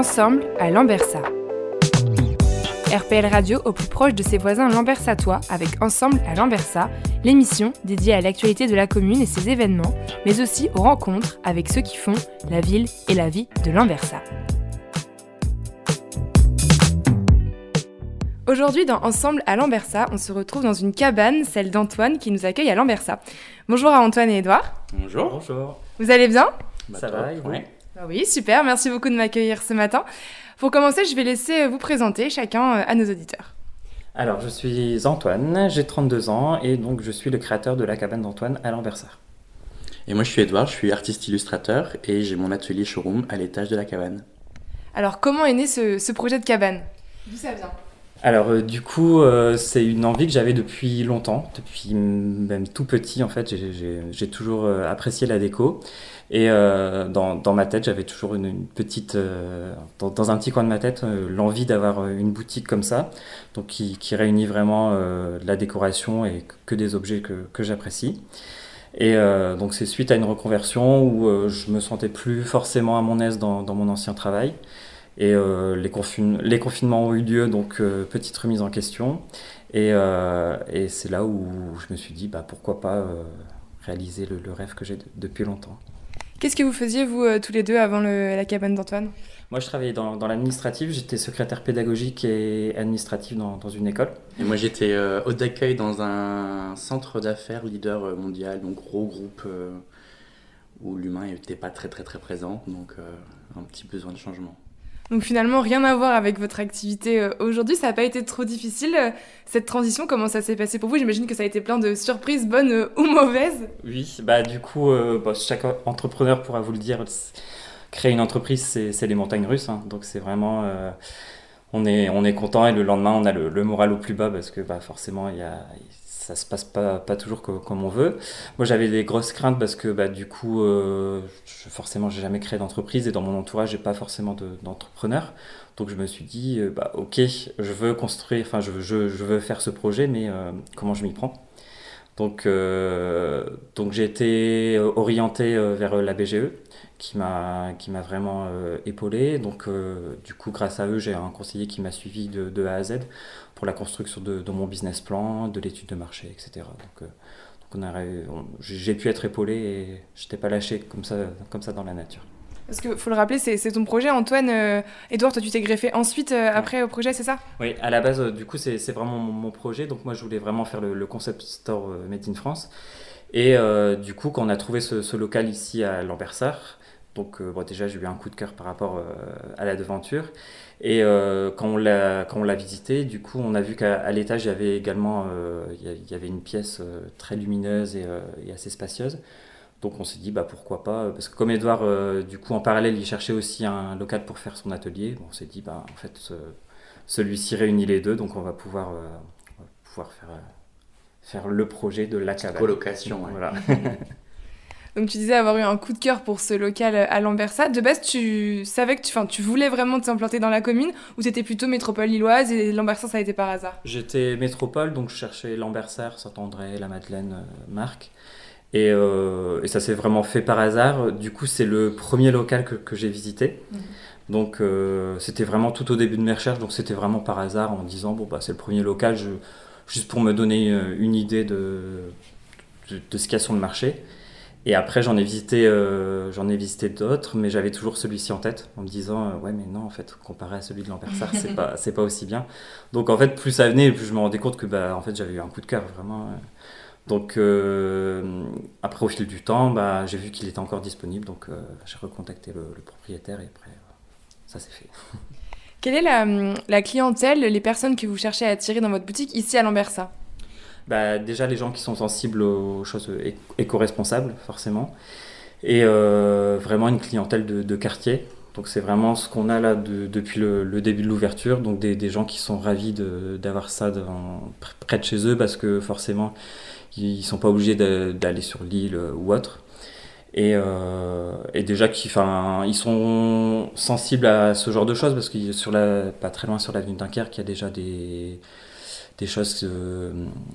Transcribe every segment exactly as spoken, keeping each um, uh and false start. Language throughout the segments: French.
Ensemble à Lambersart. R P L Radio au plus proche de ses voisins lambersartois avec Ensemble à Lambersart, l'émission dédiée à l'actualité de la commune et ses événements, mais aussi aux rencontres avec ceux qui font la ville et la vie de Lambersart. Aujourd'hui, dans Ensemble à Lambersart, on se retrouve dans une cabane, celle d'Antoine, qui nous accueille à Lambersart. Bonjour à Antoine et Édouard. Bonjour. Bonjour. Vous allez bien ? Bah, Ça va, et vous ? Bah oui, super, merci beaucoup de m'accueillir ce matin. Pour commencer, je vais laisser vous présenter chacun à nos auditeurs. Alors, je suis Antoine, j'ai trente-deux ans et donc je suis le créateur de la cabane d'Antoine à Lambersart. Et moi, je suis Édouard, je suis artiste illustrateur et j'ai mon atelier showroom à l'étage de la cabane. Alors, comment est né ce, ce projet de cabane ? D'où ça vient ? Alors, euh, du coup, euh, c'est une envie que j'avais depuis longtemps, depuis même tout petit en fait. J'ai, j'ai, j'ai toujours euh, apprécié la déco. Et euh, dans, dans ma tête, j'avais toujours une, une petite, euh, dans, dans un petit coin de ma tête, euh, l'envie d'avoir une boutique comme ça, donc qui, qui réunit vraiment euh, de la décoration et que des objets que, que j'apprécie. Et euh, donc c'est suite à une reconversion où euh, je me sentais plus forcément à mon aise dans, dans mon ancien travail. Et euh, les, confin- les confinements ont eu lieu, donc euh, petite remise en question. Et, euh, et c'est là où je me suis dit, bah, pourquoi pas euh, réaliser le, le rêve que j'ai de, depuis longtemps. Qu'est-ce que vous faisiez, vous, euh, tous les deux, avant le, la cabane d'Antoine ? Moi, je travaillais dans, dans l'administratif. J'étais secrétaire pédagogique et administratif dans, dans une école. Et moi, j'étais euh, hôte d'accueil dans un centre d'affaires leader mondial, donc gros groupe euh, où l'humain n'était pas très, très, très présent. Donc, euh, un petit besoin de changement. Donc finalement, rien à voir avec votre activité aujourd'hui. Ça n'a pas été trop difficile, cette transition. Comment ça s'est passé pour vous ? J'imagine que ça a été plein de surprises, bonnes ou mauvaises. Oui, bah du coup, euh, bah, chaque entrepreneur pourra vous le dire, créer une entreprise, c'est, c'est les montagnes russes. Hein. Donc c'est vraiment... Euh, on est, on est content et le lendemain, on a le, le moral au plus bas parce que bah, forcément, il y a... ça se passe pas, pas toujours comme, comme on veut. Moi, j'avais des grosses craintes parce que bah, du coup, euh, je, forcément, j'ai jamais créé d'entreprise et dans mon entourage, j'ai pas forcément de, d'entrepreneurs. Donc, je me suis dit, euh, bah, ok, je veux construire, enfin, je, je, je veux faire ce projet, mais euh, comment je m'y prends ? Donc, euh, donc, j'ai été orienté vers la B G E qui m'a, qui m'a vraiment euh, épaulé. Donc, euh, du coup, grâce à eux, j'ai un conseiller qui m'a suivi de, de A à Z pour la construction de, de mon business plan, de l'étude de marché, et cetera. Donc, euh, donc on a, on, j'ai pu être épaulé et je n'étais pas lâché comme ça, comme ça dans la nature. Parce qu'il faut le rappeler, c'est, c'est ton projet, Antoine. Euh, Édouard, toi, tu t'es greffé ensuite, euh, après, ouais. au projet, c'est ça ? Oui, à la base, euh, du coup, c'est, c'est vraiment mon, mon projet. Donc, moi, je voulais vraiment faire le, le concept store euh, Made in France. Et euh, du coup, quand on a trouvé ce, ce local ici à Lambersart, donc euh, bon, déjà, j'ai eu un coup de cœur par rapport euh, à la devanture. Et euh, quand, on l'a, quand on l'a visité, du coup, on a vu qu'à à l'étage, il y avait également euh, il y avait une pièce euh, très lumineuse et, euh, et assez spacieuse. Donc on s'est dit bah pourquoi pas, parce que comme Édouard euh, du coup en parallèle il cherchait aussi un local pour faire son atelier, bon, on s'est dit bah en fait ce, celui-ci réunit les deux, donc on va pouvoir, euh, on va pouvoir faire, euh, faire le projet de la cabane. Colocation, ouais. Voilà. Donc tu disais avoir eu un coup de cœur pour ce local à Lambersart. De base tu savais que tu, enfin, tu voulais vraiment t'implanter dans la commune ou c'était plutôt métropole lilloise et Lambersart ça a été par hasard ? J'étais métropole, donc je cherchais Lambersart, Saint-André, La Madeleine, euh, Marc. Et, euh, et ça s'est vraiment fait par hasard. Du coup, c'est le premier local que, que j'ai visité. Mmh. Donc, euh, c'était vraiment tout au début de mes recherches. Donc, c'était vraiment par hasard en disant, bon, bah, c'est le premier local, je, juste pour me donner une idée de, de, de ce qu'il y a sur le marché. Et après, j'en ai visité, euh, j'en ai visité d'autres, mais j'avais toujours celui-ci en tête, en me disant, euh, ouais, mais non, en fait, comparé à celui de Lambersart, c'est pas, c'est pas aussi bien. Donc, en fait, plus ça venait, plus je me rendais compte que, bah, en fait, j'avais eu un coup de cœur, vraiment. Euh, Donc euh, après au fil du temps, bah, j'ai vu qu'il était encore disponible, donc euh, j'ai recontacté le, le propriétaire et après euh, ça s'est fait. Quelle est la, la clientèle, les personnes que vous cherchez à attirer dans votre boutique ici à Lambersart ? Bah, déjà les gens qui sont sensibles aux choses éco-responsables forcément, et euh, vraiment une clientèle de, de quartier. Donc c'est vraiment ce qu'on a là de, depuis le, le début de l'ouverture, donc des, des gens qui sont ravis de, d'avoir ça dans, près de chez eux parce que forcément ils ne sont pas obligés de, d'aller sur l'île ou autre. Et, euh, et déjà qui, enfin, ils sont sensibles à ce genre de choses parce que sur la, pas très loin sur l'avenue Dunkerque, il y a déjà des, des choses euh,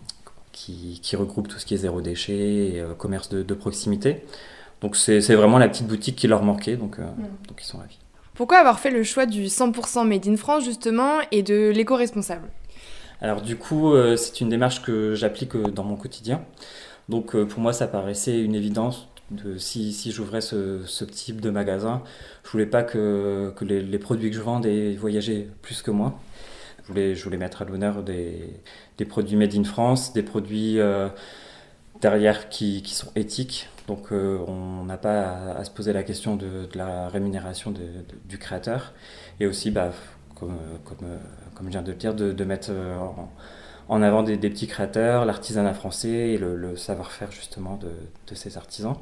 qui, qui regroupent tout ce qui est zéro déchet et euh, commerce de, de proximité. Donc c'est, c'est vraiment la petite boutique qui leur manquait, donc, euh, mmh. donc ils sont ravis. Pourquoi avoir fait le choix du cent pour cent Made in France justement et de l'éco-responsable ? Alors du coup, euh, c'est une démarche que j'applique euh, dans mon quotidien. Donc euh, pour moi, ça paraissait une évidence. De, si, si j'ouvrais ce, ce type de magasin, je voulais pas que, que les, les produits que je vende aient voyagé plus que moi. Je voulais, je voulais mettre à l'honneur des, des produits made in France, des produits euh, derrière qui, qui sont éthiques. Donc euh, on n'a pas à, à se poser la question de, de la rémunération de, de, du créateur. Et aussi, bah, comme, comme, comme je viens de le dire, de, de mettre en, en avant des, des petits créateurs, l'artisanat français et le, le savoir-faire justement de, de ces artisans.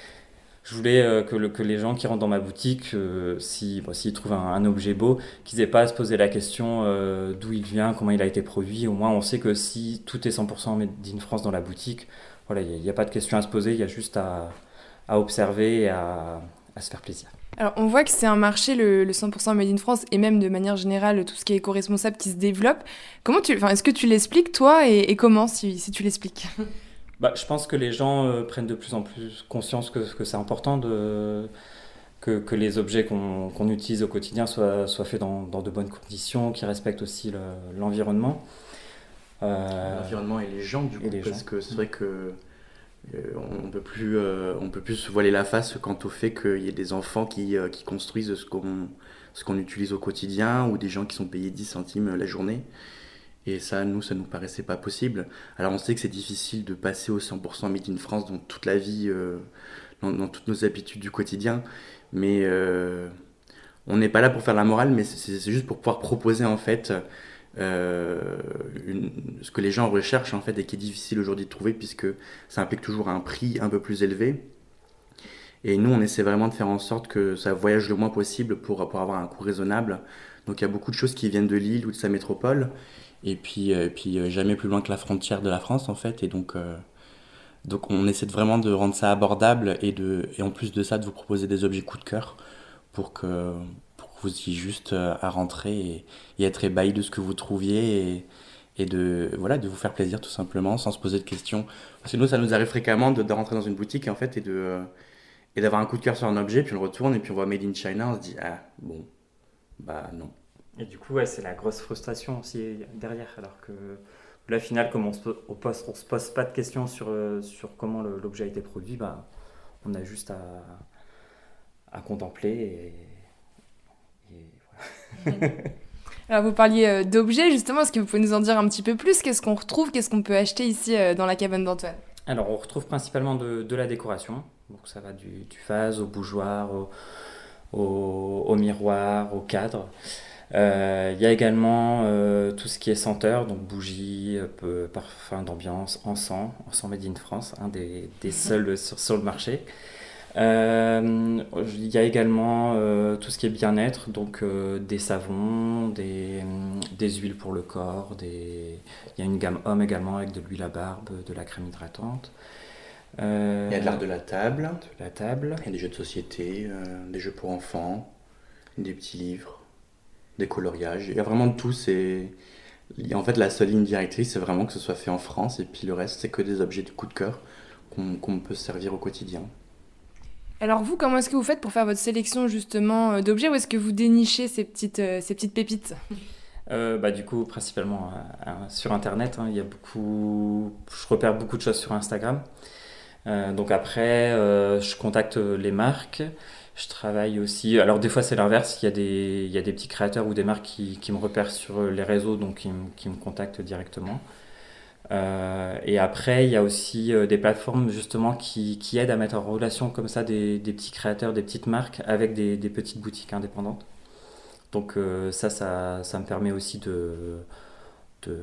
Je voulais euh, que, le, que les gens qui rentrent dans ma boutique, euh, si, bon, s'ils trouvent un, un objet beau, qu'ils n'aient pas à se poser la question euh, d'où il vient, comment il a été produit. Au moins, on sait que si tout est cent pour cent made in France dans la boutique, voilà, il n'y a, a pas de question à se poser, il y a juste à, à observer et à, à se faire plaisir. Alors, on voit que c'est un marché, le, le cent pour cent Made in France, et même de manière générale, tout ce qui est éco-responsable qui se développe. Comment tu, enfin, est-ce que tu l'expliques, toi, et, et comment, si, si tu l'expliques ? Bah, je pense que les gens euh, prennent de plus en plus conscience que, que c'est important de, que, que les objets qu'on, qu'on utilise au quotidien soient, soient faits dans, dans de bonnes conditions, qui respectent aussi le, l'environnement. Euh, l'environnement et les gens, du coup, parce gens. que c'est vrai que euh, on peut plus, euh, on peut plus se voiler la face quant au fait qu'il y ait des enfants qui, euh, qui construisent ce qu'on, ce qu'on utilise au quotidien, ou des gens qui sont payés dix centimes la journée. Et ça, nous, ça nous paraissait pas possible. Alors on sait que c'est difficile de passer au cent pour cent Made in France dans toute la vie, euh, dans, dans toutes nos habitudes du quotidien, mais euh, on n'est pas là pour faire la morale, mais c'est, c'est juste pour pouvoir proposer en fait euh, une, ce que les gens recherchent en fait et qui est difficile aujourd'hui de trouver, puisque ça implique toujours un prix un peu plus élevé. Et nous, on essaie vraiment de faire en sorte que ça voyage le moins possible pour, pour avoir un coût raisonnable. Donc il y a beaucoup de choses qui viennent de Lille ou de sa métropole, et puis, et puis jamais plus loin que la frontière de la France en fait. Et donc, euh, donc on essaie de vraiment de rendre ça abordable, et, de, et en plus de ça de vous proposer des objets coup de cœur pour que, pour que vous ayez juste à rentrer et, et être ébahi de ce que vous trouviez, et, et de, voilà, de vous faire plaisir tout simplement sans se poser de questions. Parce que nous, ça nous arrive fréquemment de, de rentrer dans une boutique en fait, et, de, et d'avoir un coup de cœur sur un objet, puis on le retourne et puis on voit Made in China, on se dit ah bon, bah non. Et du coup, ouais, c'est la grosse frustration aussi derrière, alors que là, final, comme on se pose, on pose, on se pose pas de questions sur, euh, sur comment le, l'objet a été produit, bah, on a juste à, à contempler et, et voilà. Alors vous parliez d'objets, justement, est-ce que vous pouvez nous en dire un petit peu plus ? Qu'est-ce qu'on retrouve ? Qu'est-ce qu'on peut acheter ici dans la cabane d'Antoine ? Alors on retrouve principalement de, de la décoration, donc ça va du, du vase au bougeoir, au, au, au miroir, au cadre. Il euh, y a également euh, tout ce qui est senteur, donc bougies, euh, parfums d'ambiance, encens, encens Made in France, un des, des seuls sur, sur le marché. Il euh, y a également euh, tout ce qui est bien-être, donc euh, des savons, des, des huiles pour le corps, des... il y a une gamme homme également avec de l'huile à barbe, de la crème hydratante. Euh, il y a de l'art de la table, de la table. Il y a des jeux de société, euh, des jeux pour enfants, des petits livres, des coloriages. Il y a vraiment de tout. C'est... En fait, la seule ligne directrice, c'est vraiment que ce soit fait en France, et puis le reste, c'est que des objets de coup de cœur qu'on, qu'on peut se servir au quotidien. Alors vous, comment est-ce que vous faites pour faire votre sélection justement d'objets, ou est-ce que vous dénichez ces petites, euh, ces petites pépites ? euh, bah, Du coup, principalement euh, sur Internet. Hein, il y a beaucoup... Je repère beaucoup de choses sur Instagram. Euh, donc après, euh, je contacte les marques. Je travaille aussi... Alors des fois, c'est l'inverse. Il y a des, il y a des petits créateurs ou des marques qui, qui me repèrent sur les réseaux, donc qui, qui me contactent directement. Euh, et après, il y a aussi euh, des plateformes justement qui, qui aident à mettre en relation comme ça des, des petits créateurs, des petites marques avec des, des petites boutiques indépendantes. Donc euh, ça, ça, ça me permet aussi de, de,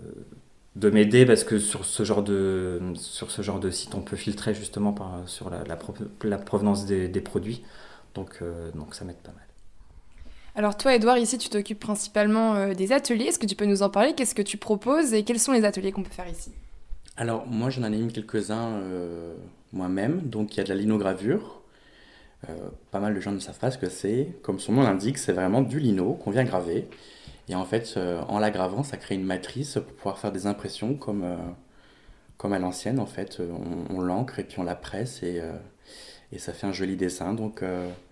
de m'aider, parce que sur ce genre de, sur ce genre de site, on peut filtrer justement par, sur la, la, pro, la provenance des, des produits. Donc, euh, donc ça m'aide pas mal. Alors toi, Edouard, ici, tu t'occupes principalement euh, des ateliers. Est-ce que tu peux nous en parler ? Qu'est-ce que tu proposes et quels sont les ateliers qu'on peut faire ici ? Alors, moi, j'en anime quelques-uns euh, moi-même. Donc, il y a de la linogravure. Euh, pas mal de gens ne savent pas ce que c'est. Comme son nom l'indique, c'est vraiment du lino qu'on vient graver. Et en fait, euh, en la gravant, ça crée une matrice pour pouvoir faire des impressions comme, euh, comme à l'ancienne. En fait, on, on l'encre et puis on la presse, et, euh, et ça fait un joli dessin. Donc... Euh,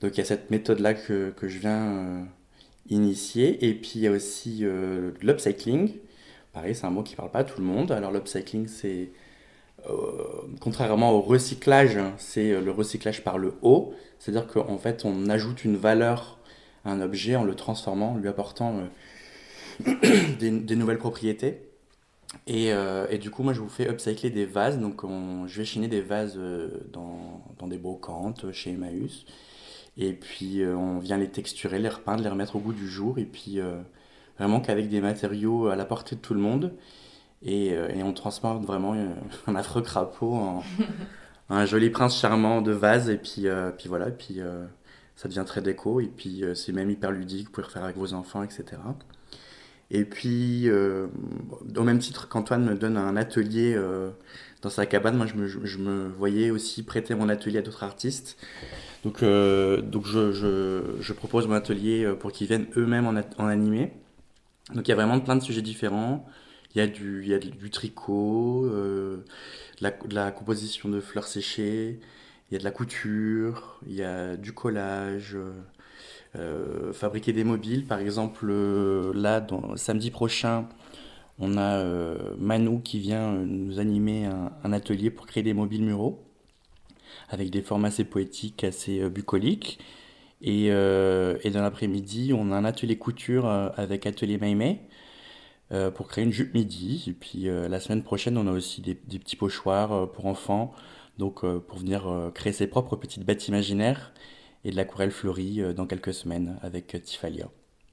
Donc il y a cette méthode-là que, que je viens euh, initier. Et puis il y a aussi euh, l'upcycling. Pareil, c'est un mot qui ne parle pas à tout le monde. Alors l'upcycling, c'est, euh, contrairement au recyclage, c'est le recyclage par le haut. C'est-à-dire qu'en fait, on ajoute une valeur à un objet en le transformant, en lui apportant euh, des, des nouvelles propriétés. Et, euh, et du coup, moi, je vous fais upcycler des vases. Donc, on, je vais chiner des vases euh, dans, dans des brocantes chez Emmaüs. Et puis, euh, on vient les texturer, les repeindre, les remettre au goût du jour. Et puis, euh, vraiment qu'avec des matériaux à la portée de tout le monde. Et, euh, et on transforme vraiment euh, un affreux crapaud en un joli prince charmant de vase. Et puis, euh, puis voilà, et puis, euh, ça devient très déco. Et puis, euh, c'est même hyper ludique. Vous pouvez le refaire avec vos enfants, et cetera. Et puis, euh, au même titre qu'Antoine me donne un atelier euh, dans sa cabane, moi je me, je me voyais aussi prêter mon atelier à d'autres artistes. Donc, euh, donc je, je, je propose mon atelier pour qu'ils viennent eux-mêmes en, en animer. Donc il y a vraiment plein de sujets différents. Il y a du, il y a du tricot, euh, de, la, de la composition de fleurs séchées, il y a de la couture, il y a du collage. Euh, Euh, fabriquer des mobiles, par exemple euh, là dans, samedi prochain on a euh, Manu qui vient euh, nous animer un, un atelier pour créer des mobiles muraux avec des formes assez poétiques, assez euh, bucoliques et, euh, et dans l'après-midi on a un atelier couture euh, avec Atelier Maïmé euh, pour créer une jupe midi et puis euh, la semaine prochaine on a aussi des, des petits pochoirs euh, pour enfants donc euh, pour venir euh, créer ses propres petites bêtes imaginaires et de l'aquarelle fleurie dans quelques semaines avec Tifalia.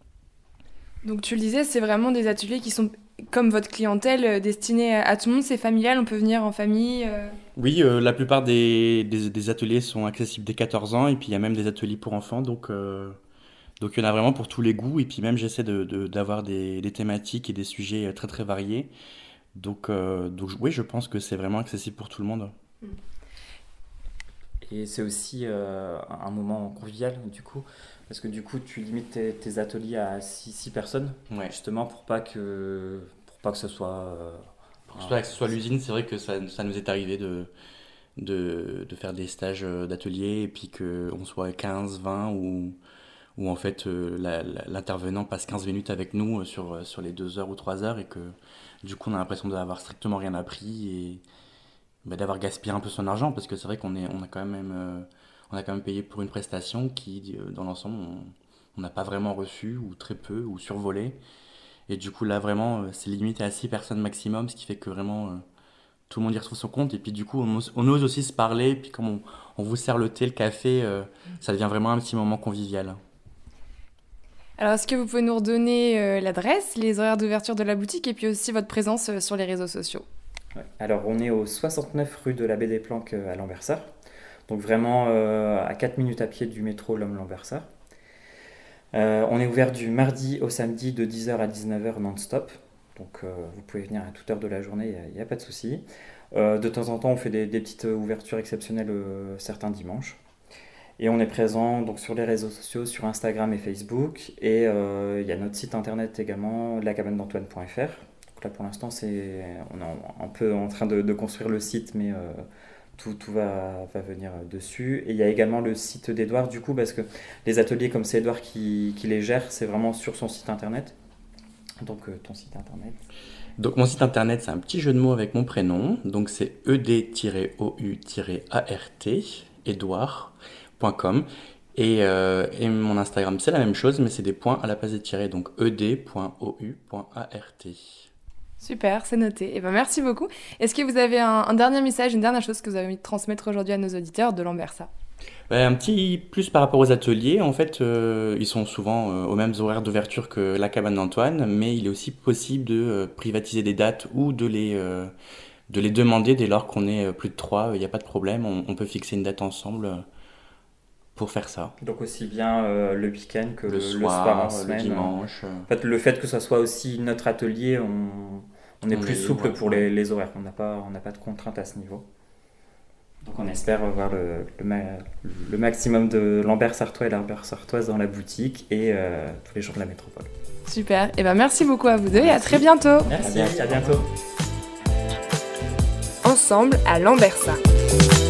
Donc tu le disais, c'est vraiment des ateliers qui sont comme votre clientèle destinés à tout le monde, c'est familial, on peut venir en famille euh... Oui, euh, la plupart des, des, des ateliers sont accessibles dès quatorze ans et puis il y a même des ateliers pour enfants, donc, euh, donc il y en a vraiment pour tous les goûts et puis même j'essaie de, de, d'avoir des, des thématiques et des sujets très très variés. Donc, euh, donc oui, je pense que c'est vraiment accessible pour tout le monde. Mmh. Et c'est aussi euh, un moment convivial, du coup, parce que du coup, tu limites tes, tes ateliers à six personnes, ouais. Justement, pour pas que, pour pas que ce soit... Euh, pour un... que ce soit l'usine, c'est vrai que ça, ça nous est arrivé de, de, de faire des stages d'atelier, et puis qu'on soit quinze, vingt, ou, ou en fait, euh, la, la, l'intervenant passe quinze minutes avec nous sur, sur les deux heures ou trois heures, et que du coup, on a l'impression d'avoir strictement rien appris, et... Bah, d'avoir gaspillé un peu son argent parce que c'est vrai qu'on est, on a quand même, euh, on a quand même payé pour une prestation qui, euh, dans l'ensemble, on n'a pas vraiment reçu ou très peu ou survolé. Et du coup, là, vraiment, euh, c'est limité à six personnes maximum, ce qui fait que vraiment, euh, tout le monde y retrouve son compte. Et puis, du coup, on ose, on ose aussi se parler. Et puis, comme on, on vous sert le thé, le café, euh, ça devient vraiment un petit moment convivial. Alors, est-ce que vous pouvez nous redonner euh, l'adresse, les horaires d'ouverture de la boutique et puis aussi votre présence euh, sur les réseaux sociaux ? Ouais. Alors, on est au soixante-neuf rue de la Baie des Planques à Lambersart, donc vraiment euh, à quatre minutes à pied du métro Lomme-Lambersart. Euh, on est ouvert du mardi au samedi de dix heures à dix-neuf heures non-stop, donc euh, vous pouvez venir à toute heure de la journée, il n'y a, a pas de souci. Euh, de temps en temps, on fait des, des petites ouvertures exceptionnelles euh, certains dimanches. Et on est présent donc, sur les réseaux sociaux, sur Instagram et Facebook, et euh, il y a notre site internet également, la cabane d'antoine point f r. Là, pour l'instant, c'est, on est un peu en train de, de construire le site, mais euh, tout, tout va, va venir dessus. Et il y a également le site d'Edouard, du coup, parce que les ateliers, comme c'est Edouard qui, qui les gère, c'est vraiment sur son site internet. Donc, euh, ton site internet. Donc, mon site internet, c'est un petit jeu de mots avec mon prénom. Donc, c'est e d o u a r t, edouard point com. Et, euh, et mon Instagram, c'est la même chose, mais c'est des points à la place des tirets. Donc, e d point o u point a r t. Super, c'est noté. Et ben merci beaucoup. Est-ce que vous avez un, un dernier message, une dernière chose que vous avez envie de transmettre aujourd'hui à nos auditeurs de Lambersart ? Ouais, un petit plus par rapport aux ateliers. En fait, euh, ils sont souvent euh, aux mêmes horaires d'ouverture que la cabane d'Antoine, mais il est aussi possible de euh, privatiser des dates ou de les, euh, de les demander dès lors qu'on est plus de trois. Il n'y a pas de problème, on, on peut fixer une date ensemble euh, pour faire ça. Donc aussi bien euh, le week-end que le, le, soir, le soir, en semaine, le dimanche. En fait, le fait que ça soit aussi notre atelier, on, on est on plus est souple libre, pour ouais. les, les horaires. On n'a pas, on n'a pas de contraintes à ce niveau. Donc on espère voir le, le, ma, le maximum de Lambersartois et Lambersartoises dans la boutique et euh, tous les jours de la métropole. Super. Et ben merci beaucoup à vous deux et à très bientôt. Merci, à bientôt. Ensemble à Lambersart.